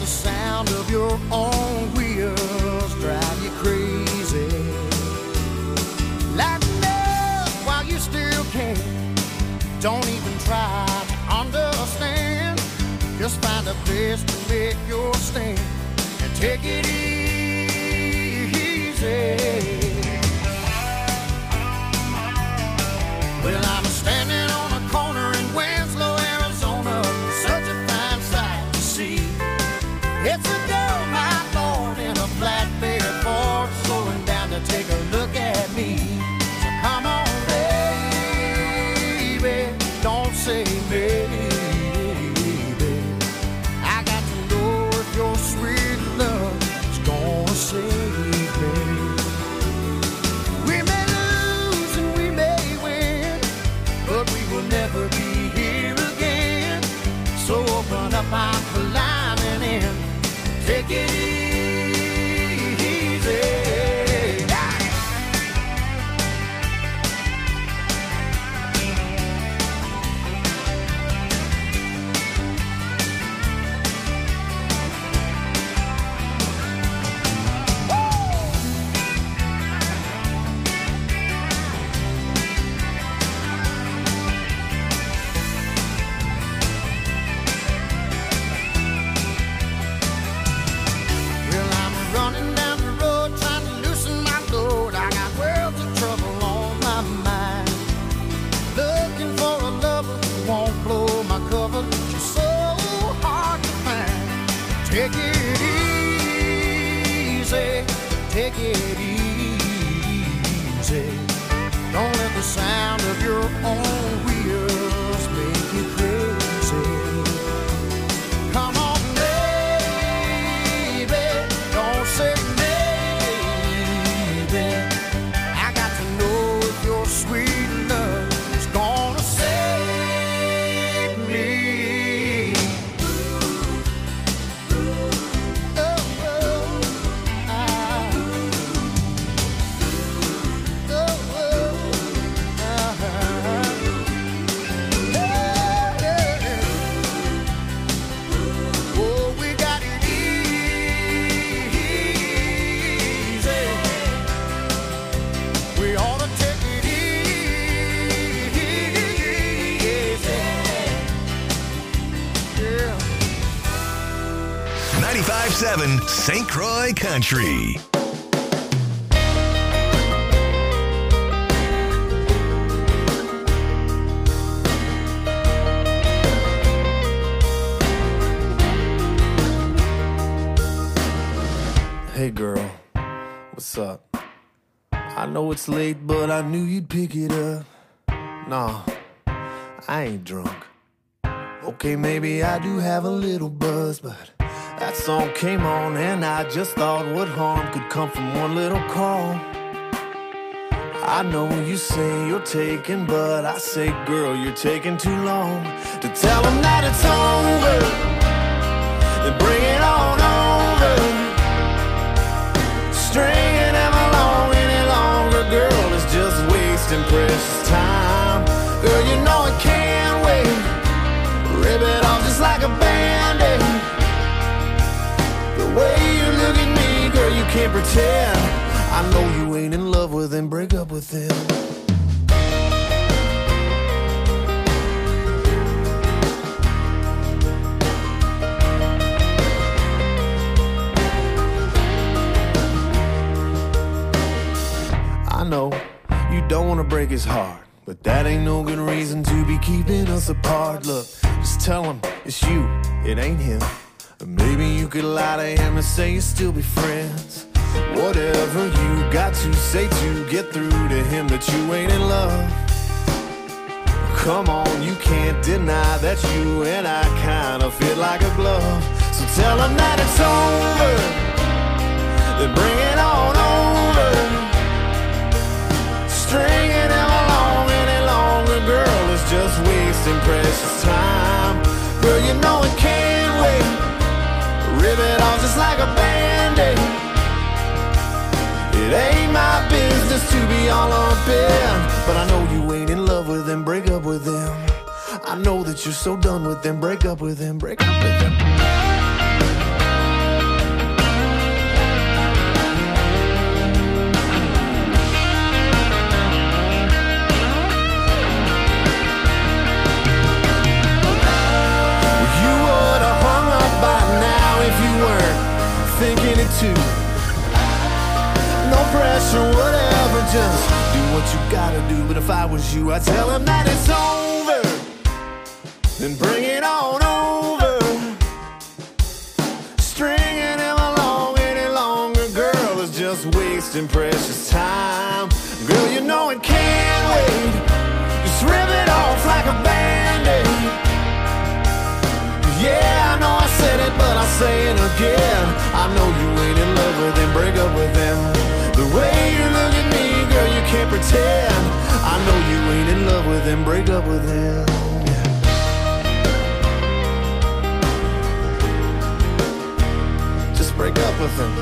the sound of your own wheels drive you crazy. Lighten up while you still can. Don't even try to understand. Just find a place to make your stand and take it easy. Well, I'm standing on a corner in Winslow, Arizona, such a fine sight to see. It's a girl, my Lord, in a flatbed Ford, slowing down to take a look at me. So come on, baby, don't say maybe. I got to know if your sweet love is gonna save me. We may lose and we may win, but we will never be here again. So open up my climbing in, take it easy. Take it easy, take it easy. Don't let the sound of your own wheels make you crazy. Come on, baby, don't say maybe. I got to know if your sweet love is gonna save me. St. Croix Country. Hey girl, what's up? I know it's late, but I knew you'd pick it up. Nah, I ain't drunk. Okay, maybe I do have a little buzz, but that song came on and I just thought what harm could come from one little call. I know you say you're taking, but I say, girl, you're taking too long to tell them that it's over. Then bring it on over. Stringing them along any longer, girl, is just wasting precious time. Girl, you know it can't wait. Rip it off just like a Band-Aid. The way you look at me, girl, you can't pretend. I know you ain't in love with him, break up with him. I know you don't want to break his heart, but that ain't no good reason to be keeping us apart. Look, just tell him it's you, it ain't him. Or maybe you could lie to him and say you'll still be friends. Whatever you got to say to get through to him that you ain't in love. Come on, you can't deny that you and I kind of fit like a glove. So tell him that it's over, then bring it on over. Stringing him along any longer, girl, is just wasting precious time. Girl, you know it can't wait. Rip it off just like a Band-Aid. It ain't my business to be all up in, but I know you ain't in love with him, break up with him. I know that you're so done with him, break up with him, break up with him. what you gotta do, but if I was you, I'd tell him that it's over, then bring it on over. Stringing him along any longer, girl, is just wasting precious time. Girl, you know it can't wait. Just rip it off like a Band-Aid. Yeah, I know I said it, but I'll say it again. I know you ain't in love with him, break up with him. The way you look at me, girl, you can't pretend. I know you ain't in love with him, break up with him. Just break up with him.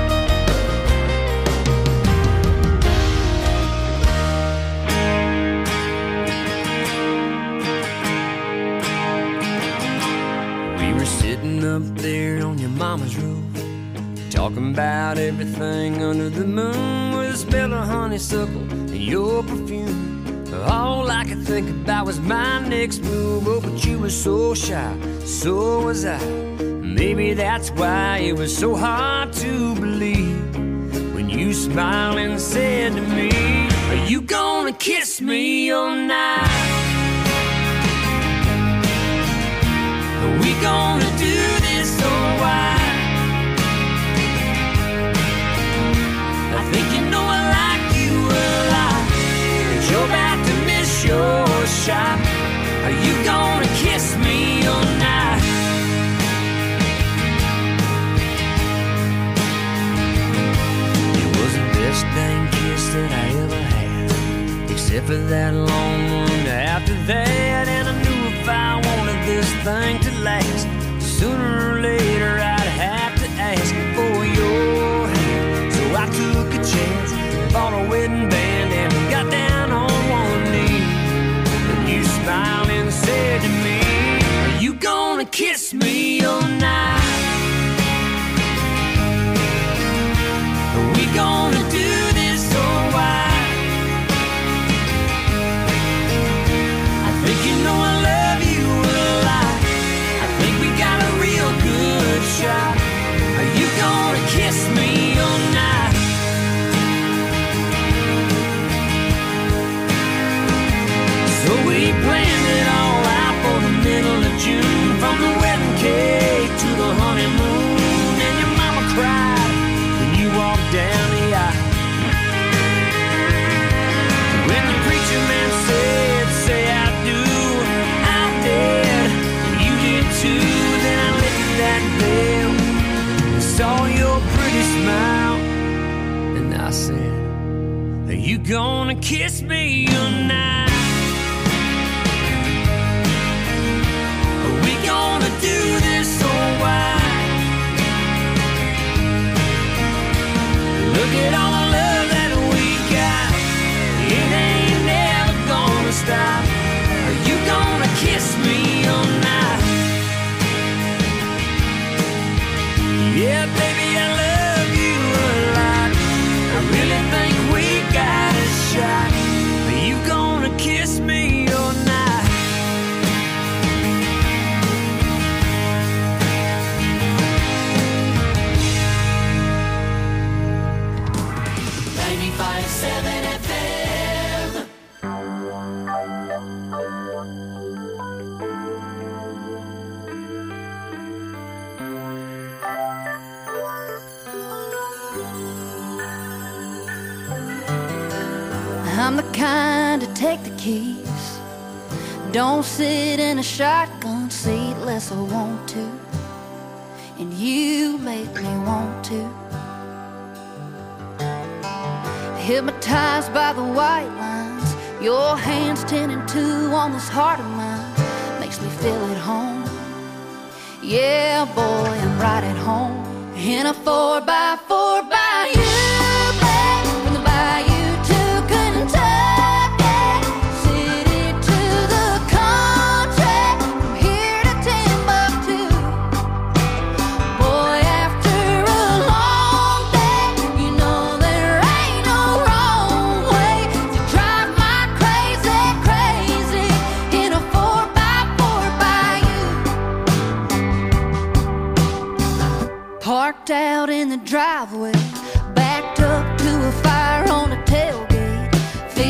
Sitting up there on your mama's roof, talking about everything under the moon, with the smell of honeysuckle and your perfume. All I could think about was my next move. Oh, but you were so shy, so was I. Maybe that's why it was so hard to believe when you smiled and said to me, are you gonna kiss me all night? Are we gonna do this or why? I think you know I like you a lot, but you're about to miss your shot. Are you gonna kiss me all night? It was the best dang kiss that I ever had, except for that long one after that. And I knew if I wanted this thing to last, sooner or later I'd have to ask for your hand. So I took a chance, bought a wedding band, and got down on one knee. And you smiled and said to me, are you gonna kiss me all night? Are we gonna do this or why? I think you know I love you a lot. I think we got a real good shot. Are you gonna kiss me all night? So we planned it all out for the middle of June, from the wedding cake to the honeymoon. And your mama cried when you walked down the aisle. When the preacher man said, say I do, I did, you did too. Then I lifted that veil, saw your pretty smile, and I said, are you gonna kiss me all night? Are we gonna do this or why? Look at all the love that we got, it ain't never gonna stop. Are you gonna kiss me all night? Yeah, baby, I love you a lot. I really think we got a shot. Are you gonna kiss me all night? 95.7 FM. I'm the kind to take the keys, don't sit in a shotgun seat unless I want to, and you make me want to. Hypnotized by the white lines, your hands 10 and 2 on this heart of mine, makes me feel at home. Yeah, boy, I'm right at home in a 4x4 by you. Parked out in the driveway, backed up to a fire on the tailgate,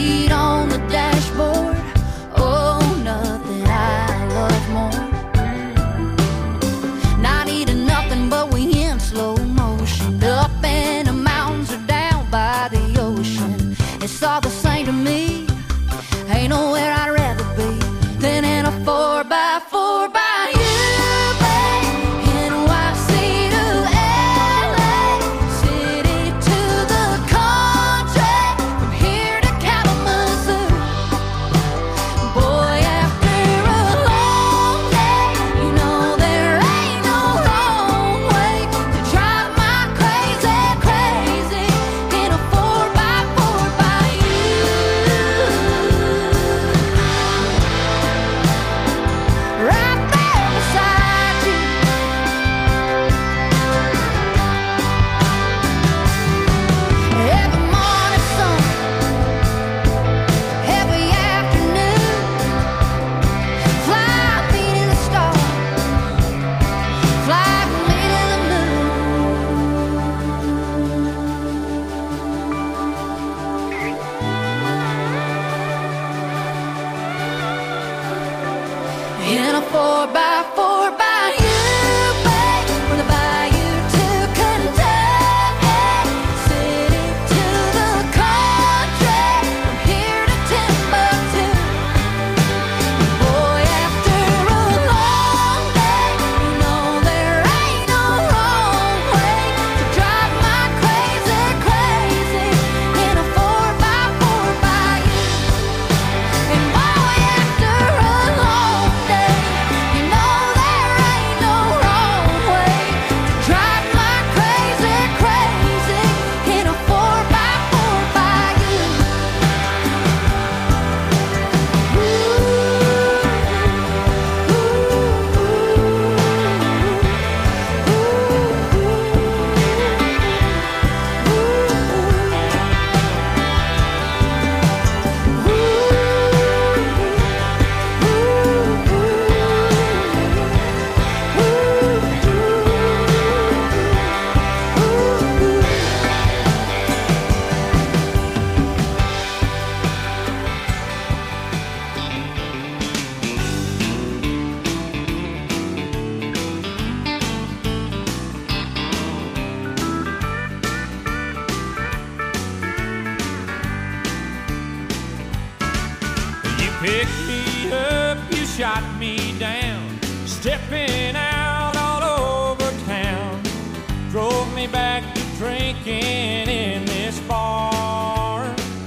shot me down, stepping out all over town. Drove me back to drinking in this bar.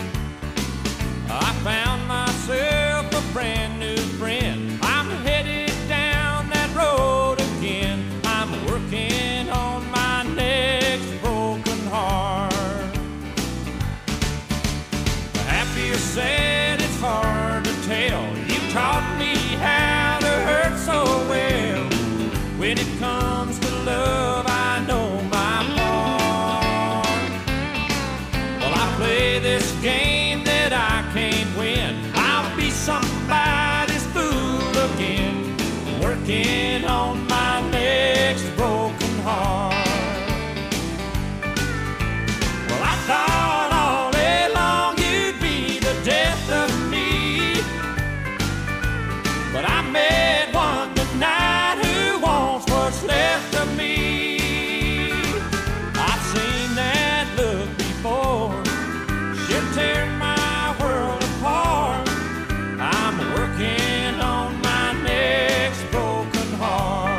I found myself a brand new friend. I'm headed down that road again. I'm working on my next broken heart. Happy or sad, it's hard to tell. You taught me how to hurt so well. When it comes to love, I know my part. Well, I play this game that I can't win. I'll be somebody's fool again, working on my next broken heart. Well, I thought all day long you'd be the death of me, but I met one tonight who wants what's left of me. I've seen that look before. She'll tear my world apart. I'm working on my next broken heart.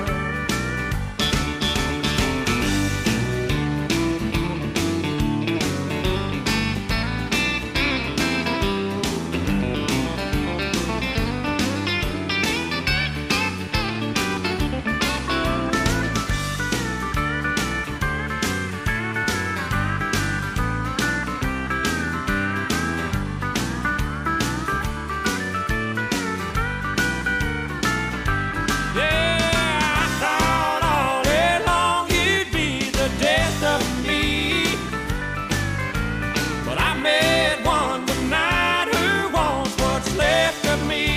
Yeah, I thought all day long you'd be the death of me, but I met one tonight who wants what's left of me.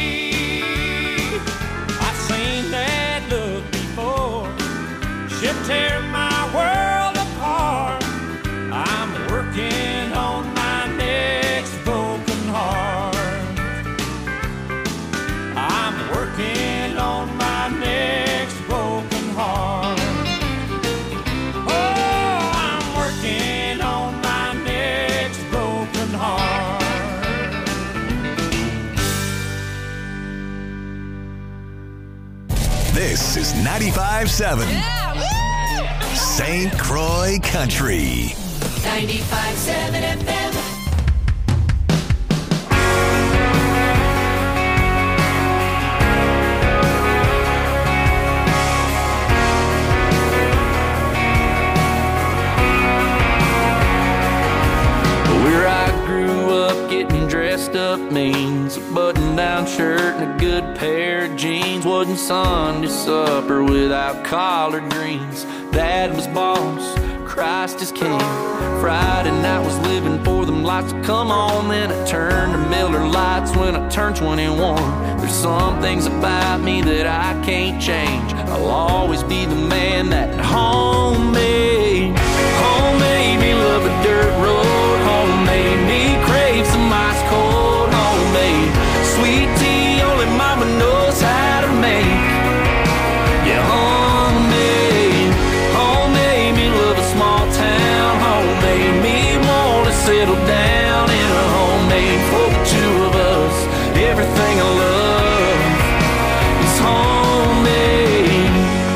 I've seen that look before. She'll tear my world apart. I'm working on my next broken heart. I'm working on my next broken heart. Oh, I'm working on my next broken heart. This is 95.7 St. Croix Country. 95.7 FM. Where I grew up, getting dressed up means a button-down shirt and a good pair of jeans. Wasn't Sunday supper without collard greens. Dad was boss, Christ is king. Friday night was living for them lights to come on. Then I turned to Miller Lights when I turned 21. There's some things about me that I can't change. I'll always be the man that home made. Home made me love a dirt road. Home made me crave some ice cold. Homemade sweet tea only mama knows how to make. Yeah, homemade. Home made me love a small town. Home made me wanna settle down in a homemade for the two of us. Everything I love is homemade.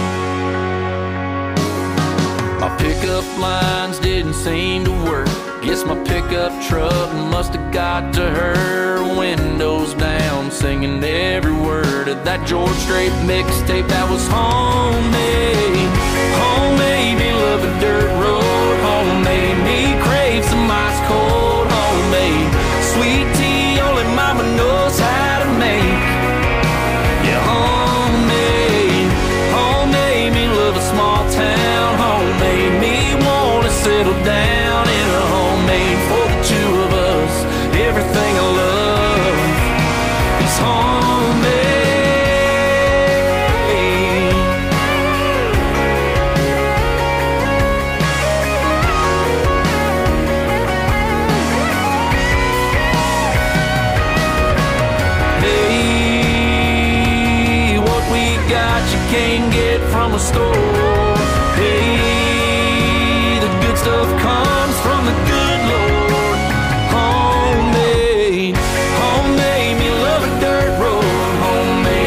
My pickup lines didn't seem to work. Guess my pickup truck must have got to her. Windows down, singing every word of that George Strait mixtape that was homemade. Homemade me love a dirt road. Homemade me crave some ice cold. Homemade sweet tea only mama knows how to make. Yeah, homemade. Homemade me love a small town. Homemade me wanna settle down in a homemade for the two of us. Everything I love is homemade. Hey, what we got you can't get from a store. Hey, the good stuff comes from the good Lord. Homemade, homemade me love a dirt road. Homemade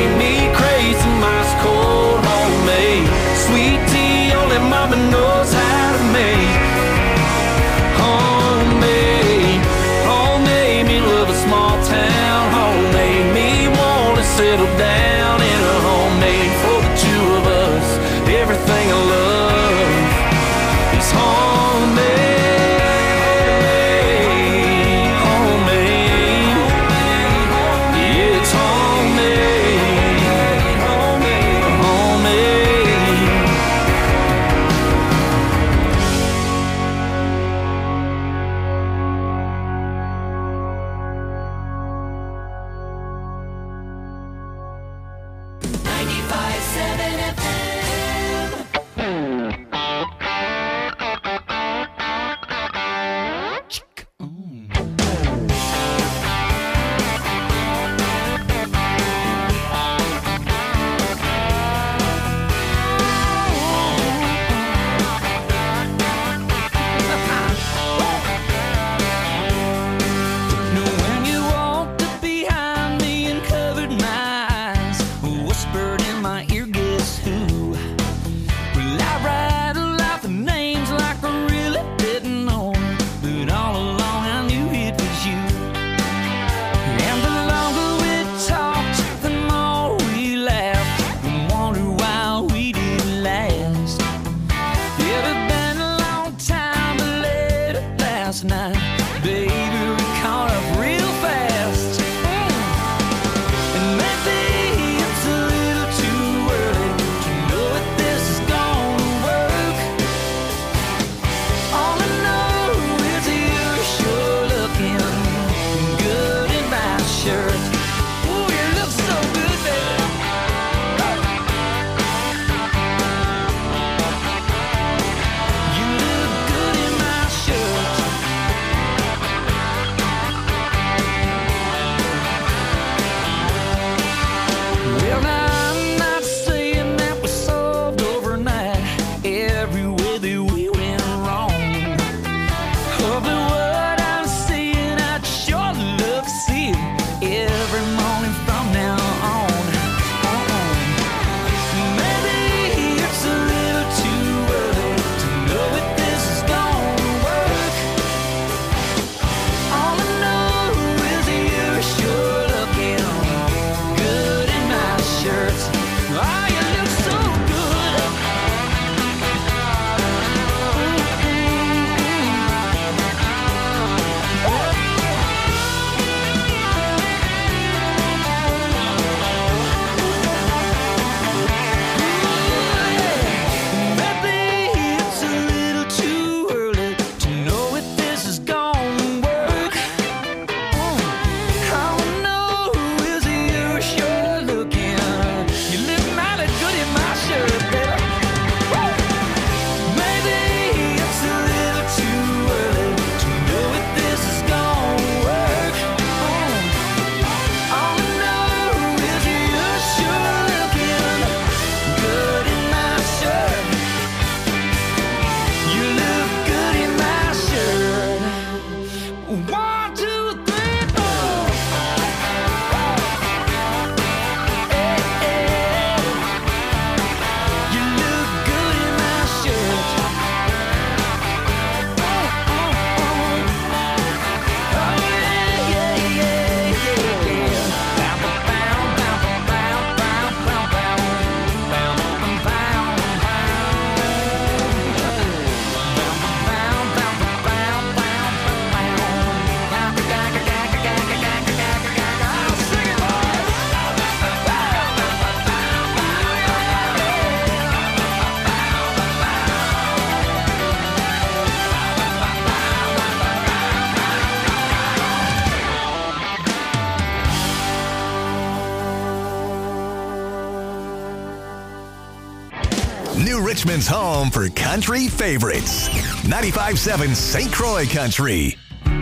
Richmond's home for country favorites. 95.7 St. Croix Country.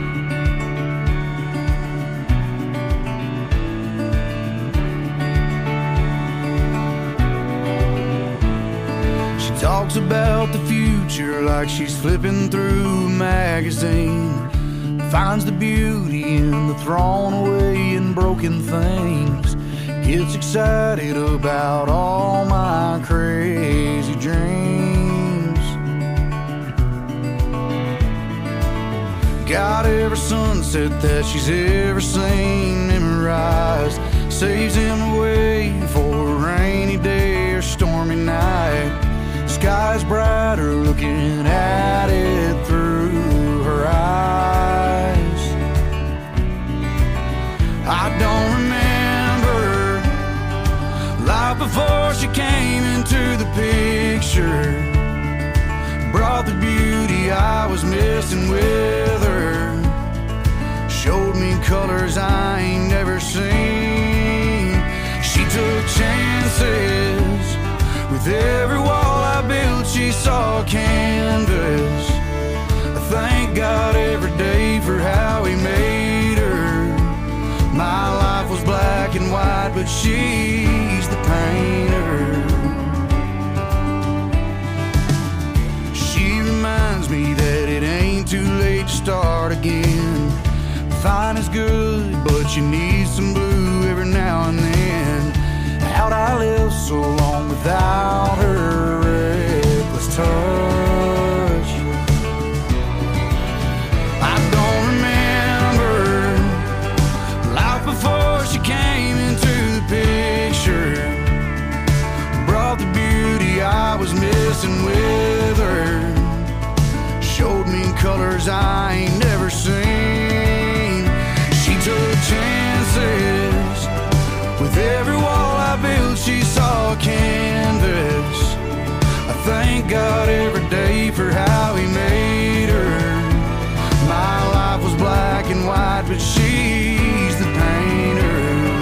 She talks about the future like she's flipping through a magazine. Finds the beauty in the thrown away and broken things. Gets excited about all my crazy dreams. Got every sunset that she's ever seen memorized. Saves him away for a rainy day or stormy night. Sky's brighter looking at it through her eyes. I don't remember life before she came into the picture. Brought the beauty I was missing with her. Showed me colors I ain't never seen. She took chances. With every wall I built she saw a canvas. I thank God every day for how he made her. My life was black and white, but she's the painter. She reminds me that it ain't too late to start again. Fine is good, but you need some blue every now and then. How'd I live so long without her reckless touch? I don't remember life before she came into the picture. Brought the beauty I was missing with her. Showed me colors I ain't never seen. She took chances. With every wall I built she saw a canvas. I thank God every day for how he made her. My life was black and white, but she's the painter.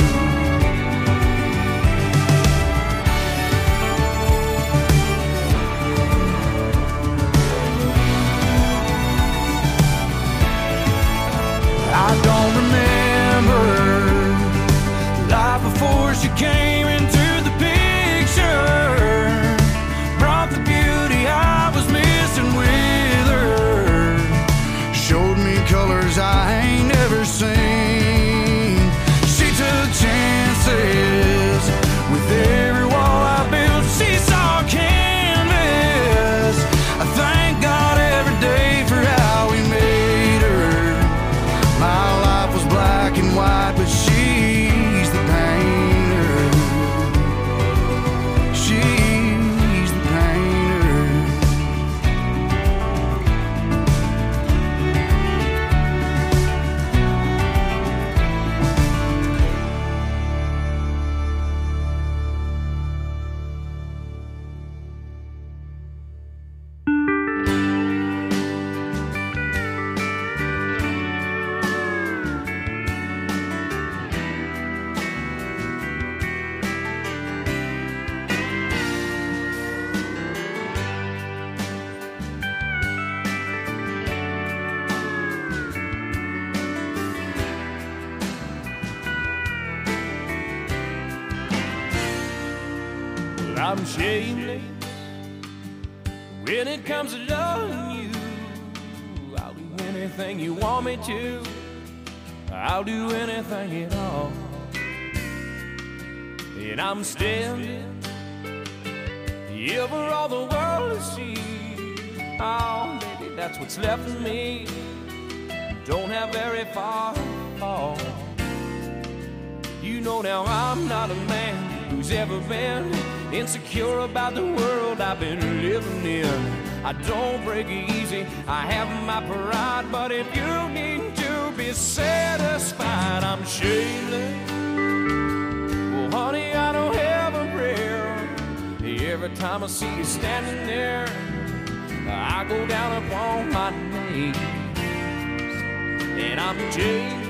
I don't remember life before she came into the picture. Brought the beauty I was missing with her. Showed me colors I ain't never seen. She took chances. With every wall I built she saw canvas. I thank God every day for how he made her. My life was black and white, but she's the painter. She's the painter. I'm shameless when it comes to loving you. I'll do anything you want me to. I'll do anything at all. And I'm standing here for all the world to see. Oh, baby, that's what's left of me. Don't have very far to fall. You know now I'm not a man who's ever been insecure about the world I've been living in. I don't break easy, I have my pride, but if you need to be satisfied, I'm shameless. Well, honey, I don't have a prayer. Every time I see you standing there, I go down upon my knees. And I'm jaded,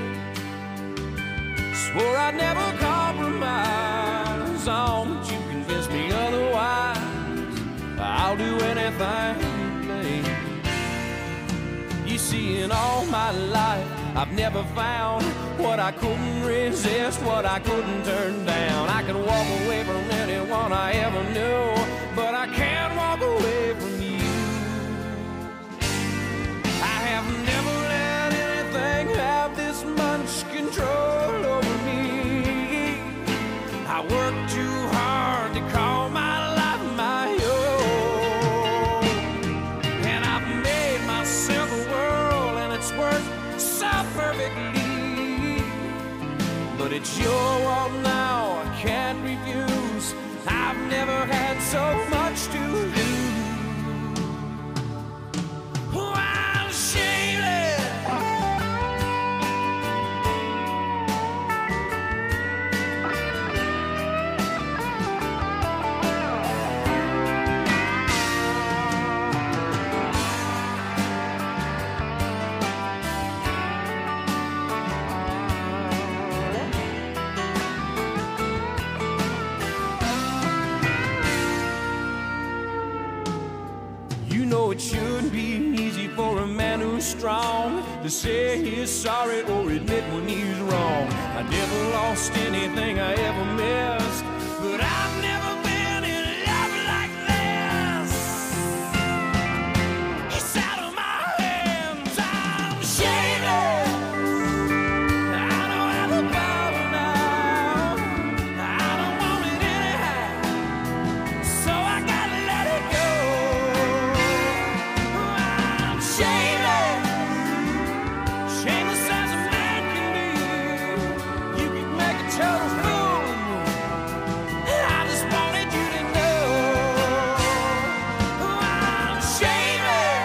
swore I'd never compromise on, but you convinced me otherwise. I'll I'll do anything, babe. You see, in all my life, I've never found what I couldn't resist, what I couldn't turn down. I could walk away from anyone I ever knew, but I can't walk away from you. I have never let anything have this much control over me. I work too hard to call my life my own, and I've made myself a world, and it's worked so perfectly. But it's your world now, I can't refuse. I've never had so much to lose. Oh, I'm shameless. It shouldn't be easy for a man who's strong to say he's sorry or admit when he's wrong. I never lost anything I ever missed, but I've never been in love like this. It's out of my hands, I'm shameless. I don't have the power now, I don't want it anyhow, so I gotta let it go. Shameless as a man can be. You can make a total fool of me. I just wanted you to know I'm shameless.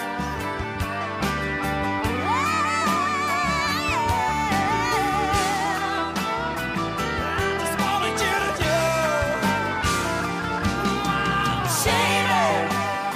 I just wanted you to know I'm shameless.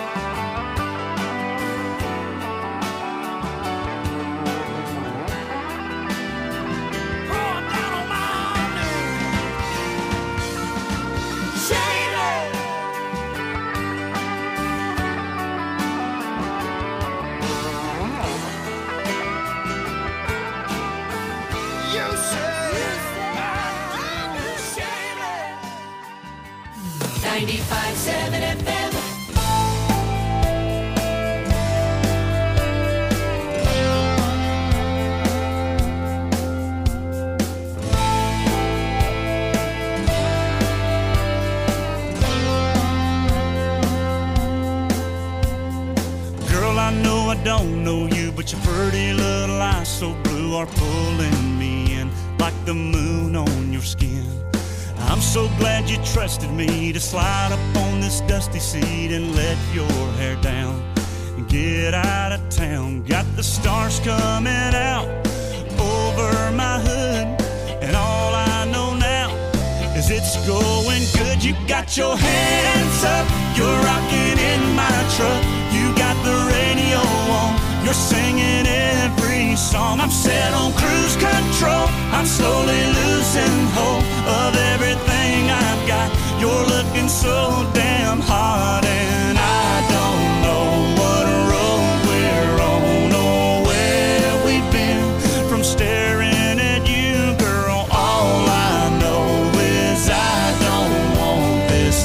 You say 95.7 FM. Girl, I know I don't know you, but your pretty little eyes so blue are pulling me in like the moon on your skin. I'm so glad you trusted me to slide up on this dusty seat and let your hair down and get out of town. Got the stars coming out over my hood, and all I know now is it's going good. You got your hands up, you're rocking in my truck. You got the radio on, you're singing every song. I'm set on cruise control, I'm slowly losing hope of everything I've got. You're looking so damn hot, and I don't know what road we're on or where we've been from staring at you, girl. All I know is I don't want this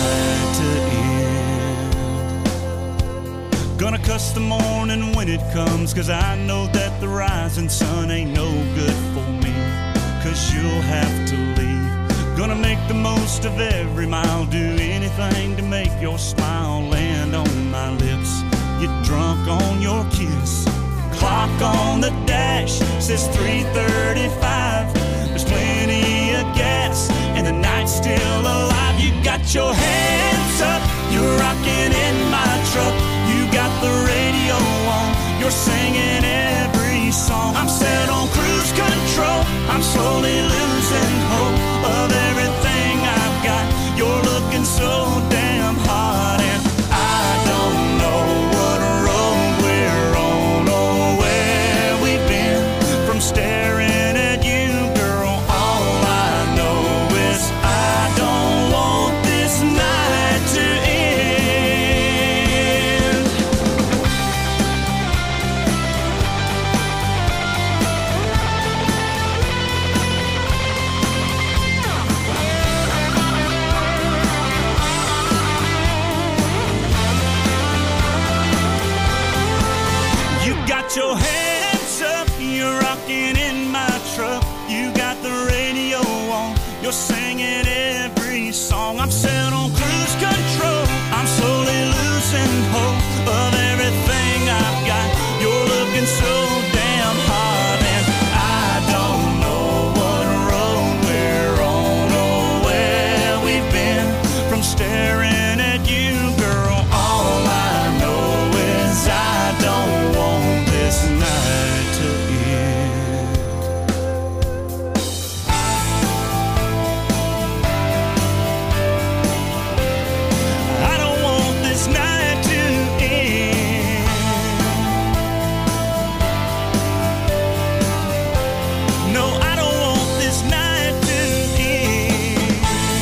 night to end. Gonna cuss the morning when it comes, 'cause I know that the rising sun ain't no good for me, 'cause you'll have to leave. Gonna make the most of every mile, do anything to make your smile land on my lips. Get drunk on your kiss. Clock on the dash says 3:35. There's plenty of gas and the night's still alive. You got your hands up, you're rocking in my truck. You got the radio on, you're singing every song. I'm set on cruise control, I'm slowly losing hope of everything I've got. You're looking so damn hot, and I don't know what road we're on or where we've been from staring at you, girl. All I know is I don't want this night to end. Put your hands up, you're rocking in my truck. You got the radio on, you're singing every song. I'm set on cruise control, I'm slowly losing hope of everything I've got. You're looking so damn hot, and I don't know what road we're on or where we've been from staring at you, girl. All I know is I don't want this night to end. I don't want this night to end. No, I don't want this night to end.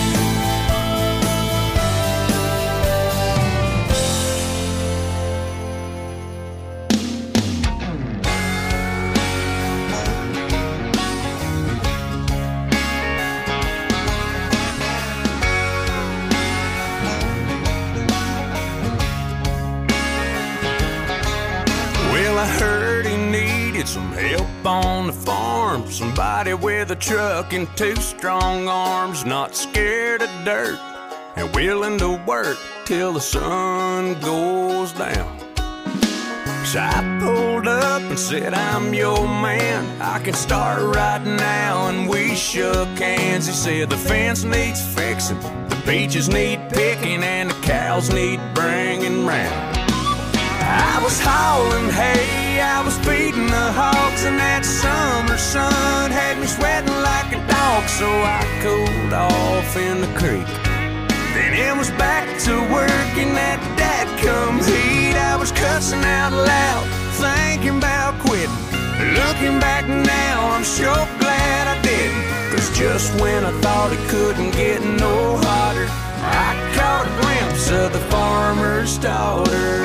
Well, I heard he needed some help on the farm. Somebody with a truck and two strong arms, not scared of dirt and willing to work till the sun goes down. So I pulled up and said, I'm your man, I can start right now. And we shook hands. He said the fence needs fixing, the peaches need picking, and the cows need bringing round. I was hauling hay, I was feeding the hogs, and that summer sun had me sweating like a dog. So I cooled off in the creek. Then it was back to work in that dadgum heat. I was cussing out loud, thinking about quitting. Looking back now, I'm sure glad I didn't. 'Cause just when I thought it couldn't get no hotter, I caught a glimpse of the farmer's daughter.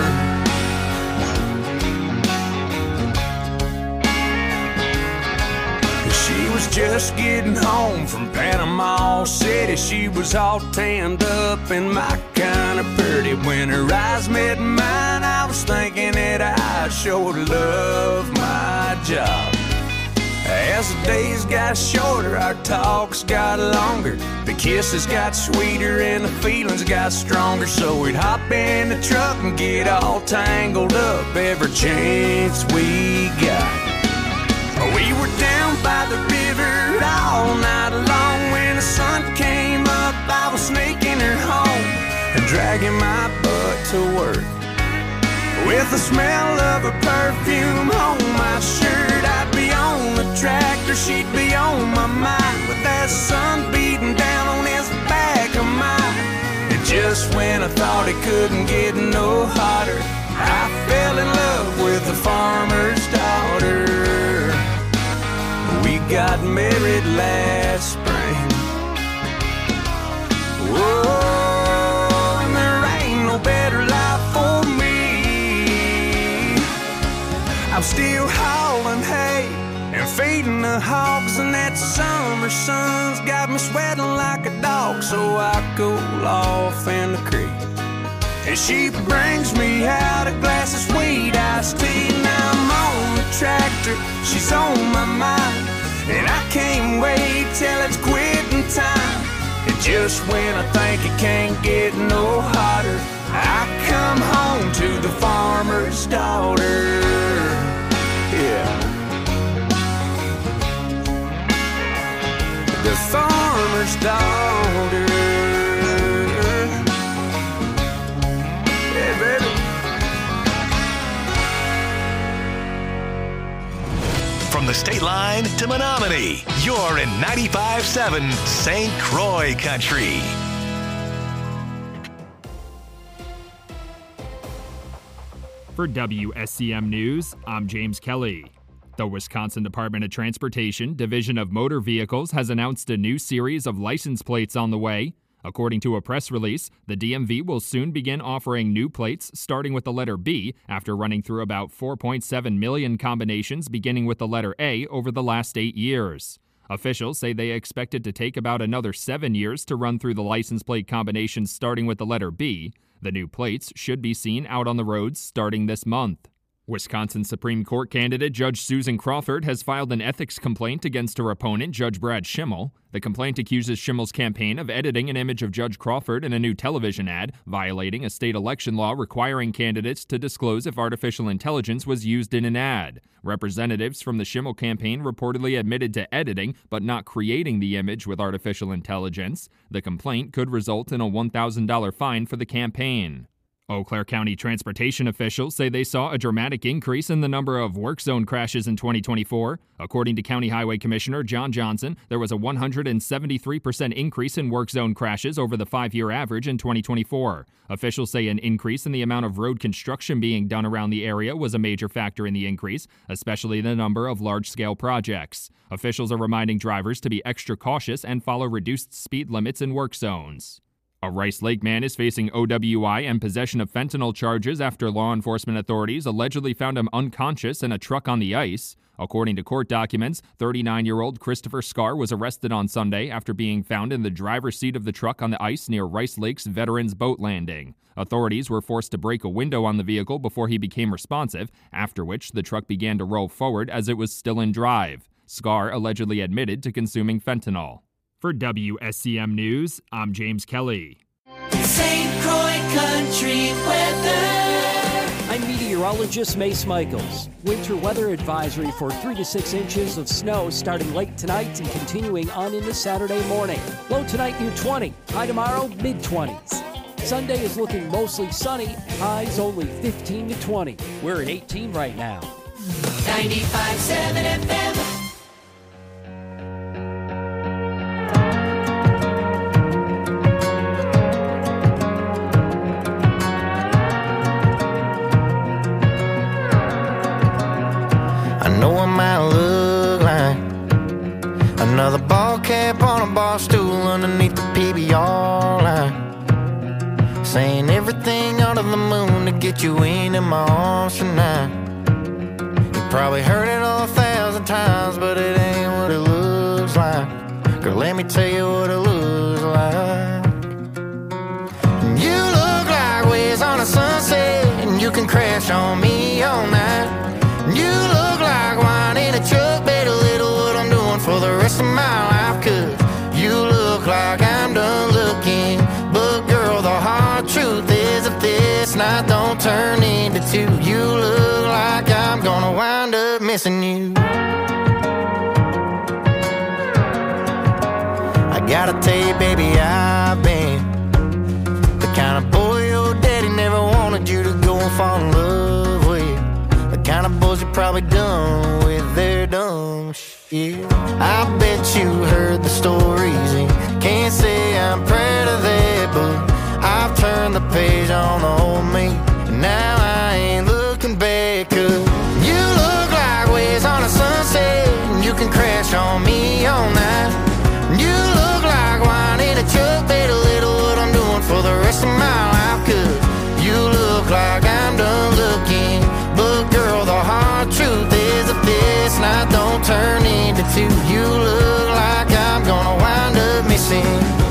She was just getting home from Panama City. She was all tanned up and my kind of pretty. When her eyes met mine, I was thinking that I sure love my job. As the days got shorter, our talks got longer. The kisses got sweeter and the feelings got stronger. So we'd hop in the truck and get all tangled up every chance we got. We were down by the river all night long. When the sun came up, I was sneaking her home and dragging my butt to work. With the smell of her perfume on my shirt, I'd be on the tractor, she'd be on my mind, with that sun beating down on his back of mine. And just when I thought it couldn't get no hotter, I fell in love with the farmer's daughter. We got married last spring. Whoa, and there ain't no better life for me. I'm still hauling hay and feeding the hogs, and that summer sun's got me sweating like a dog. So I cool off in the creek, and she brings me out a glass of sweet iced tea. Now I'm on the tractor, she's on my mind, and I can't wait till it's quitting time. And just when I think it can't get no hotter, I come home to the farmer's daughter. Yeah. The farmer's daughter. Yeah, baby. From the state line to Menominee, you're in 95.7 St. Croix Country. For WSCM News, I'm James Kelly. The Wisconsin Department of Transportation Division of Motor Vehicles has announced a new series of license plates on the way. According to a press release, the DMV will soon begin offering new plates starting with the letter B after running through about 4.7 million combinations beginning with the letter A over the last 8 years. Officials say they expect it to take about another 7 years to run through the license plate combinations starting with the letter B. The new plates should be seen out on the roads starting this month. Wisconsin Supreme Court candidate Judge Susan Crawford has filed an ethics complaint against her opponent, Judge Brad Schimmel. The complaint accuses Schimmel's campaign of editing an image of Judge Crawford in a new television ad, violating a state election law requiring candidates to disclose if artificial intelligence was used in an ad. Representatives from the Schimmel campaign reportedly admitted to editing, but not creating the image with artificial intelligence. The complaint could result in a $1,000 fine for the campaign. Eau Claire County transportation officials say they saw a dramatic increase in the number of work zone crashes in 2024. According to County Highway Commissioner John Johnson, there was a 173% increase in work zone crashes over the 5-year average in 2024. Officials say an increase in the amount of road construction being done around the area was a major factor in the increase, especially the number of large-scale projects. Officials are reminding drivers to be extra cautious and follow reduced speed limits in work zones. A Rice Lake man is facing OWI and possession of fentanyl charges after law enforcement authorities allegedly found him unconscious in a truck on the ice. According to court documents, 39-year-old Christopher Scar was arrested on Sunday after being found in the driver's seat of the truck on the ice near Rice Lake's Veterans Boat Landing. Authorities were forced to break a window on the vehicle before he became responsive, after which the truck began to roll forward as it was still in drive. Scar allegedly admitted to consuming fentanyl. For WSCM News, I'm James Kelly. St. Croix Country Weather. I'm meteorologist Mace Michaels. Winter weather advisory for 3 to 6 inches of snow starting late tonight and continuing on into Saturday morning. Low tonight near 20, high tomorrow mid-20s. Sunday is looking mostly sunny, highs only 15 to 20. We're at 18 right now. 95.7 FM. Another ball cap on a bar stool underneath the PBR line, saying everything under the moon to get you into my arms tonight. You probably heard it 1,000 times, but it ain't what it looks like. Girl, let me tell you what it looks like. You look like waves on a sunset, and you can crash on me all night. You look like wine in a truck, better little what I'm doing for the rest of my life. Cause you look like I'm done looking, but girl, the hard truth is if this night don't turn into two, you look like I'm gonna wind up missing you. I gotta tell you, baby, I've been the kind of boy your daddy never wanted you to go and fall in love with. The kind of boys you're probably done with their dumb shit. I bet you heard the stories and can't say I'm proud of that, but I've turned the page on the old me, and now I ain't looking back. Cause you look like waves on a sunset, and you can crash on me all night. You look like wine in a truck, better little what I'm doing for the rest of my life. Cause you look like I'm done looking, but girl, the hard truth is if this night don't turn into two, you look like I'm gonna wind up missing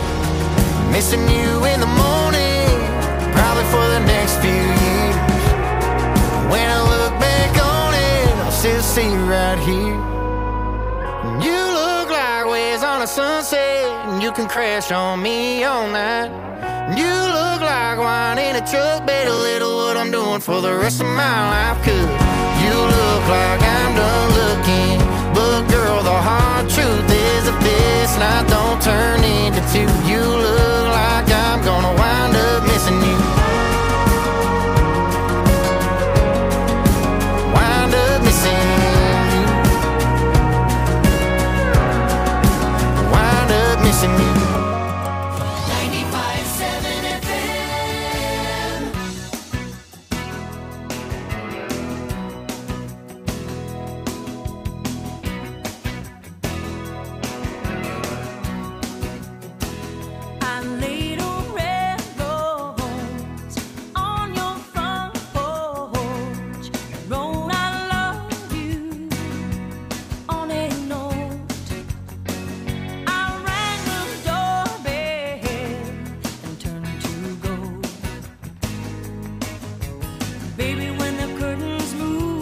you in the morning, probably for the next few years. When I look back on it, I'll still see you right here. You look like waves on a sunset, and you can crash on me all night. You look like wine in a truck, better little what I'm doing for the rest of my life. Cause you look like I'm done looking, but girl, the hard truth is if this night don't turn into two, you look like I'm gonna wind up missing you. Wind up missing you. Wind up missing you. 95.7 FM. I laid a red rose on your front porch, wrote I love you on a note. I rang the doorbell and turned to go. Baby, when the curtains move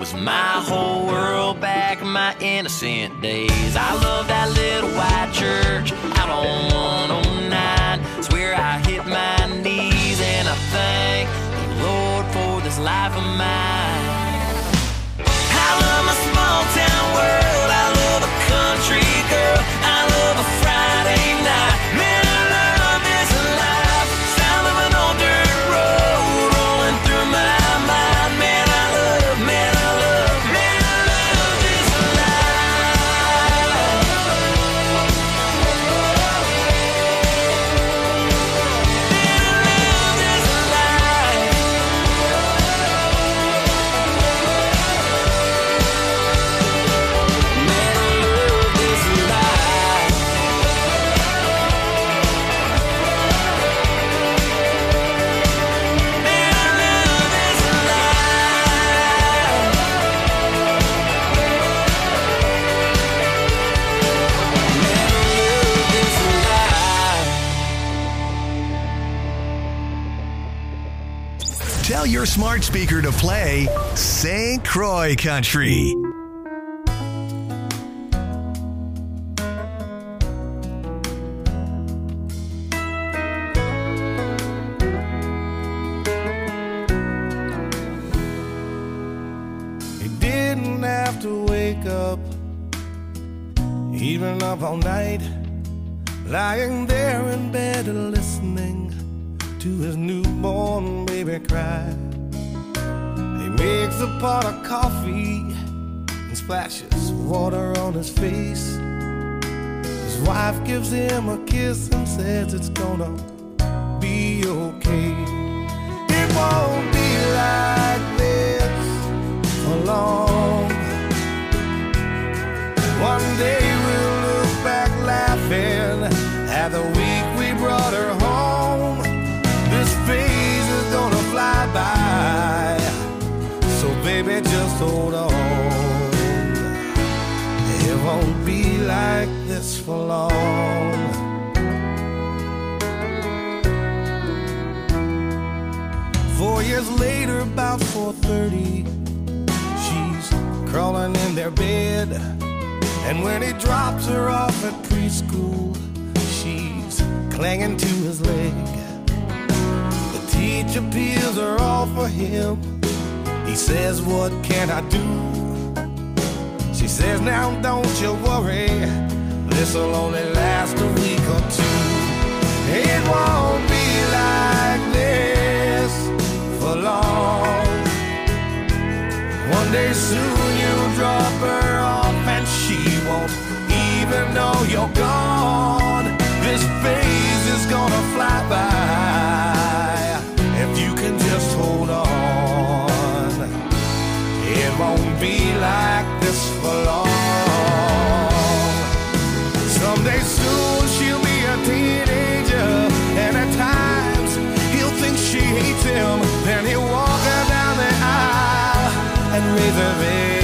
was my whole world back in my innocent days. I loved that little white church out on 109. It's where I hit my knees and I thank the Lord for this life of mine. I love my small town world. I love a country girl. I love a Friday night. Man, I love this life. Sound of an old dirt road rolling through my mind. Man, I love this life. Tell your smart speaker to play St. Croix Country. He didn't have to wake up, even up all night, lying there in bed listening to his newborn baby cry. He makes a pot of coffee and splashes water on his face. His wife gives him a kiss and says it's gonna be okay. It won't be like this for long. One day we'll look back laughing at the week we brought her home. This phase is gonna fly by, so baby just hold on. It won't be like this for long. 4 years later, about 4:30, she's crawling in their bed. And when he drops her off at preschool, she's clinging to his leg. The teacher peels her off for him. He says, what can I do? She says, now don't you worry, this'll only last a week or two. It won't be like this for long. One day soon you'll drop her off and she won't even know you're gone. This phase is gonna fly by if you can just hold on. It won't be like this for long. Someday soon she'll be a teenager, and at times he'll think she hates him. Then he'll walk her down the aisle and raise her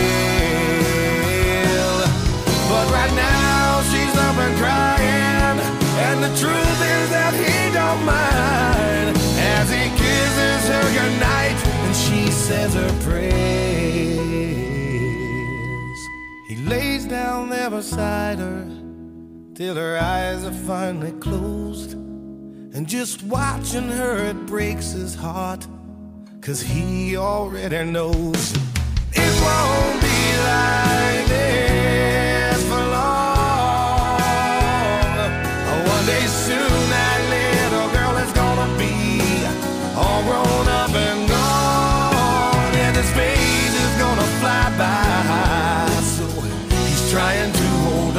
veil. But right now she's up and crying, and the truth is that he don't mind as he kisses her goodnight and she says her prayers. He lays down there beside her till her eyes are finally closed, and just watching her it breaks his heart, 'cause he already knows it won't be like this for long. One day soon that little girl is gonna be all grown up and gone, and his phase is gonna fly by, so he's trying to hold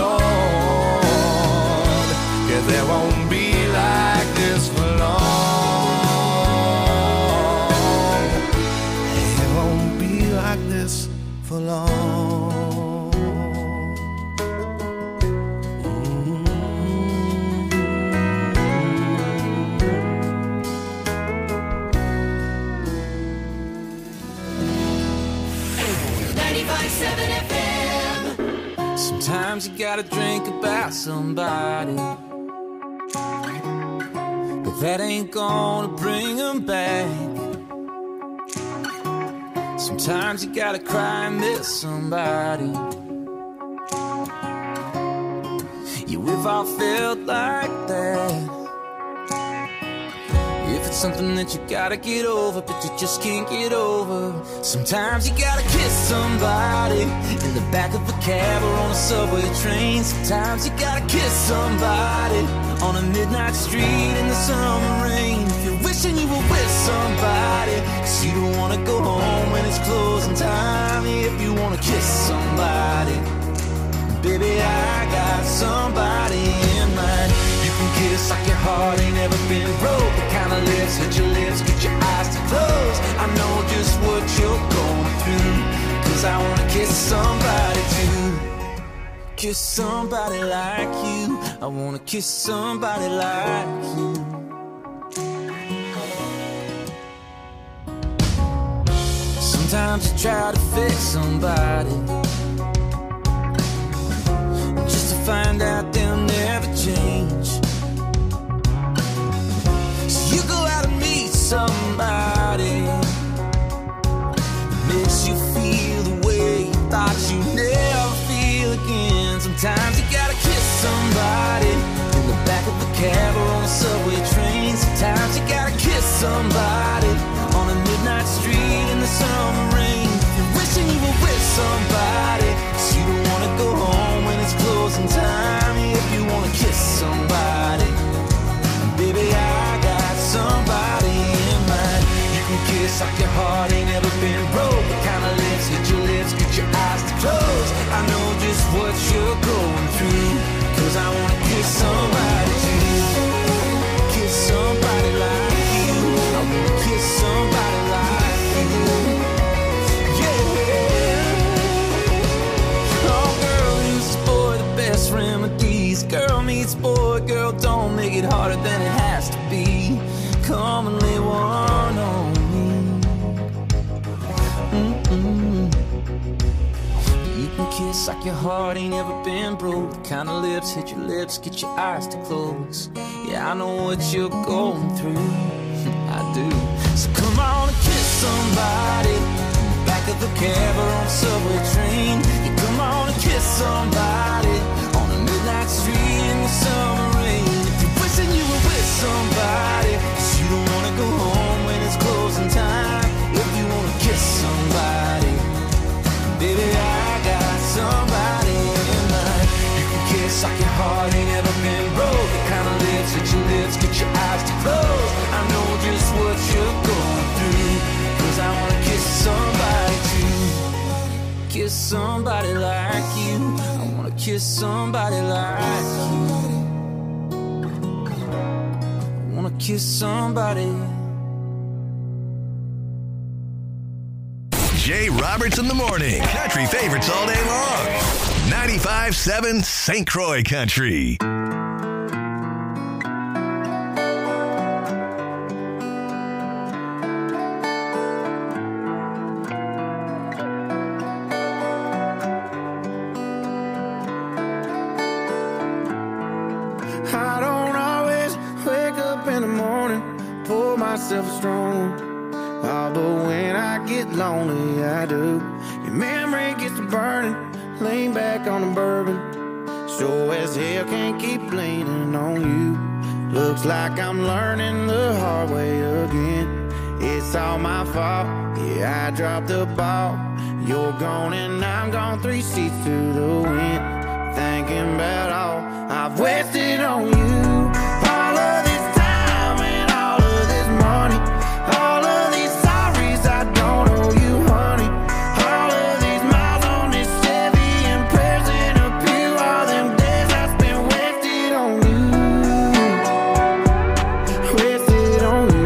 on, 'cause there won't be like this for long. It won't be like this for long. 95.7 FM. Sometimes you gotta drink about somebody, but that ain't gonna bring them back. Sometimes you gotta cry and miss somebody. Yeah, we've all felt like that. If it's something that you gotta get over, but you just can't get over. Sometimes you gotta kiss somebody in the back of a cab or on a subway train. Sometimes you gotta kiss somebody on a midnight street in the summer rain. If you're wishing you were with somebody, 'cause you don't wanna go home when it's closing time. If you wanna kiss somebody, baby, I got somebody in mind. You can kiss like your heart ain't ever been broke. The kind of lips, hit your lips, get your eyes to close. I know just what you're going through, 'cause I wanna kiss somebody too. Kiss somebody like you. I wanna kiss somebody like you. Sometimes you try to fix somebody, just to find out they'll never change. So you go out and meet somebody that makes you feel the way you thought you'd never feel again. Sometimes you gotta kiss somebody in the back of a cab or on a subway train. Sometimes you gotta kiss somebody on a midnight street in the summer rain. You're wishing you were with somebody, 'cause you don't wanna go home when it's closing time. If you wanna kiss somebody, baby, I got somebody in mind. You can kiss like your heart ain't ever been broke. The kind of lips, hit your lips, get your eyes to close. I know just what you're going through, 'cause I wanna kiss somebody too. Kiss somebody like you. I wanna kiss somebody like you. Yeah. Oh, girl meets boy, the best remedies. Girl meets boy, girl don't make it harder than it has to be. Come and lay one on me. You can kiss like your heart ain't ever been broke. The kind of lips, hit your lips, get your eyes to close. Yeah, I know what you're going through. I do. So come on and kiss somebody in the back of the cab or on a subway train. Yeah, come on and kiss somebody on a midnight street in the summer rain. If you're wishing you were with somebody, 'cause you don't wanna go home when it's closing time. If you wanna kiss somebody, baby, I got somebody in mind. You can kiss like your heart ain't ever been broke. The kind of lips, hit your lips, get your eyes to close. I know just what you're going through, 'cause I wanna kiss somebody too. Kiss somebody like you. I wanna kiss somebody like you. I wanna kiss somebody. Jay Roberts in the morning. Country favorites all day long. 95.7 St. Croix Country. I don't always wake up in the morning, pour myself a strong one. Oh, but when I get lonely, I do. Your memory gets to burning, lean back on the bourbon. Sure as hell can't keep leaning on you. Looks like I'm learning the hard way again. It's all my fault, yeah, I dropped the ball. You're gone and I'm gone, 3 seats to the wind. Thinking about all I've wasted on you. All of this time and all of this money. All of these sorries I don't owe you, honey. All of these miles on this Chevy and prayers in a pew. All them days I spent wasted on you. Wasted on you.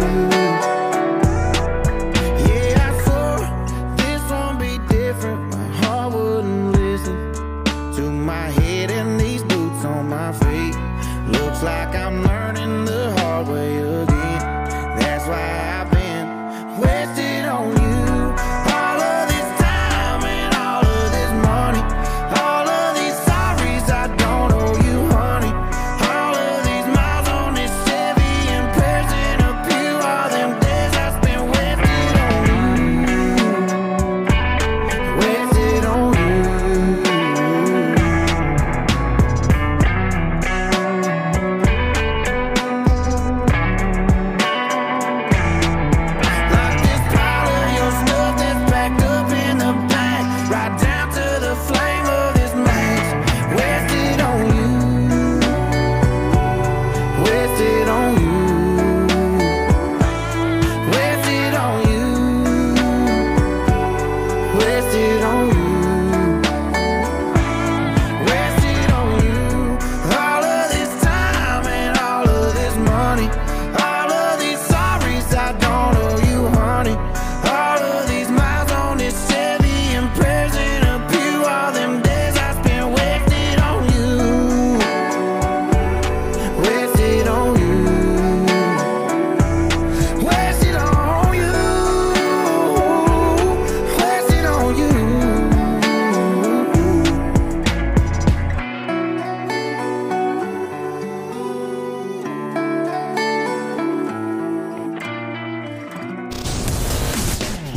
Yeah, I swore this won't be different. My heart wouldn't listen to my head and these boots on my feet. Looks like I'm learning the hard way again. That's why I've been wasted on you. All of this time and all of this money. All of these sorries I don't owe you, honey. All of these miles on this Chevy and prayers in a pew. All them days I spent wasted on you.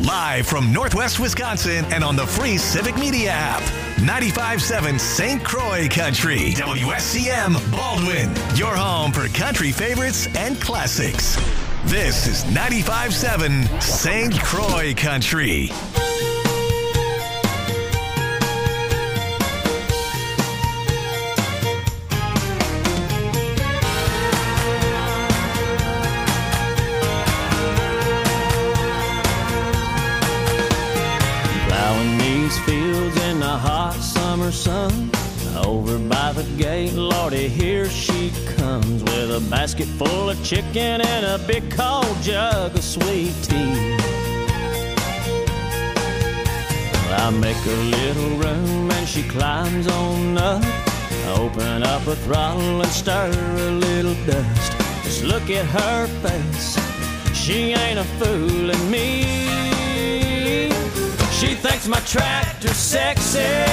Live from Northwest Wisconsin and on the free Civic Media app. 95.7 St. Croix Country. WSCM Baldwin. Your home for country favorites and classics. This is 95.7 St. Croix Country. Fields in the hot summer sun. Over by the gate, Lordy, here she comes with a basket full of chicken and a big cold jug of sweet tea. I make a little room and she climbs on up. I open up her throttle and stir a little dust. Just look at her face, she ain't a fooling me. She thinks my tractor's sexy,